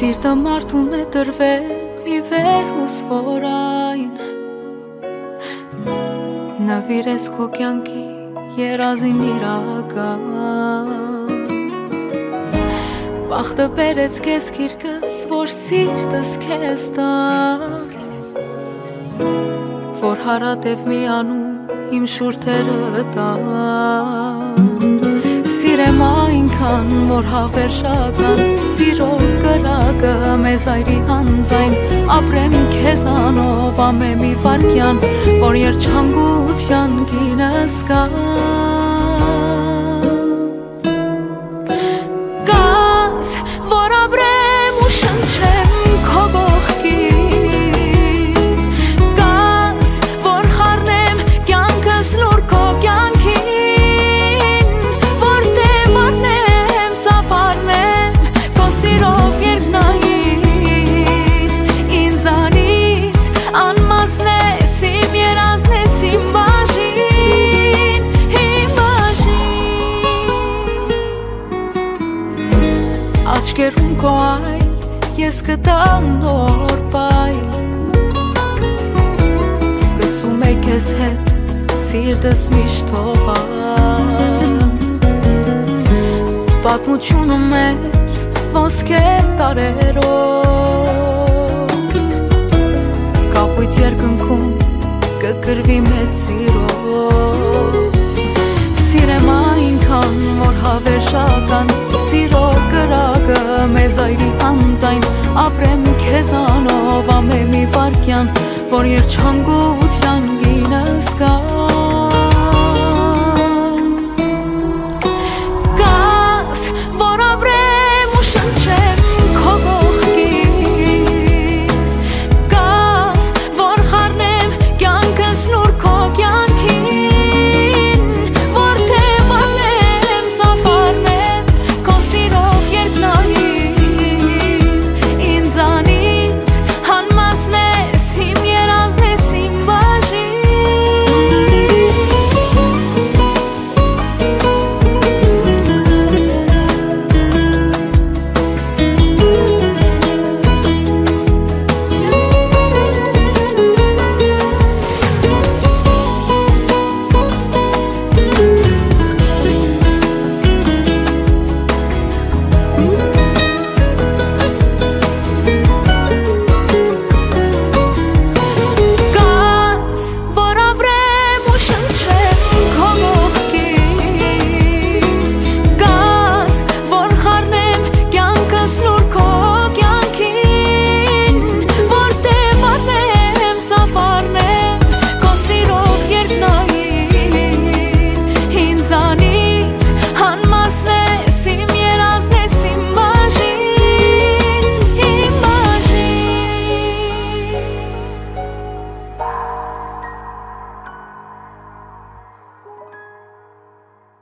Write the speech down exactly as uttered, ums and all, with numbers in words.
Սիրտը մարդուն է տրվել ի վեր ուսվորային Նվիրես քո կյանքի երազին իրական Բախտը բերեց քեզ գիրկս, որ սիրտս քեզ տա Որ հարատև միանում իմ շուրթերը տա Սիրեմ այնքան, որ հավերժական Սիրո կրակը մեզ այրի անձայն Ապրեմ քեզանով ամեն մի վարկյան Որ երջանկության գինս կա Գազ, որ ապրեմ ու շնչեմ քո կողքին Գազ, որ խառնեմ կյանքս լուր քո կյանքին Որտեղ առնեմ, սավառնեմ քո սիրով երկնային Ինձանից անմասն ես, իմ երազն ես, իմ բաժին, իմ բաժին Աչքերում քո այլ, ես կտամ նոր պայլ Սկսում է քեզ հետ, սիրտս միշտ թողան Պատմությունը մեր ոսկե տարերով Կապույտ երկնքում կկրվի մեծ սիրով Սիրեմ այնքան, որ հավերժական Սիրո կրակը մեզ այրի անձայն Ապրեմ քեզանով ամեն մի վարկյան Որ երջանկության գինս կա